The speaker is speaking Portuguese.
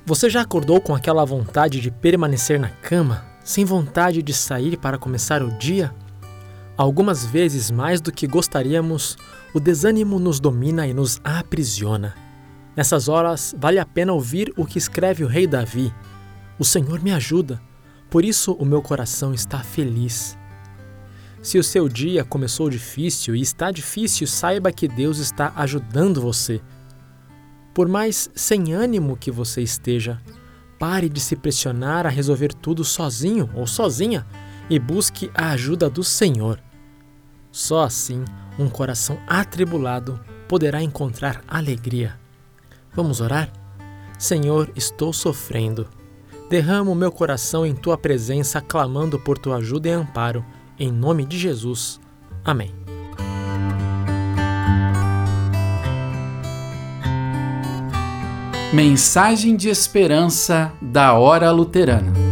Você já acordou com aquela vontade de permanecer na cama, sem vontade de sair para começar o dia? Algumas vezes, mais do que gostaríamos, o desânimo nos domina e nos aprisiona. Nessas horas, vale a pena ouvir o que escreve o rei Davi: "O Senhor me ajuda, por isso o meu coração está feliz." Se o seu dia começou difícil e está difícil, saiba que Deus está ajudando você. Por mais sem ânimo que você esteja, pare de se pressionar a resolver tudo sozinho ou sozinha e busque a ajuda do Senhor. Só assim, um coração atribulado poderá encontrar alegria. Vamos orar? Senhor, estou sofrendo. Derramo o meu coração em Tua presença, clamando por Tua ajuda e amparo. Em nome de Jesus. Amém. Mensagem de esperança da Hora Luterana.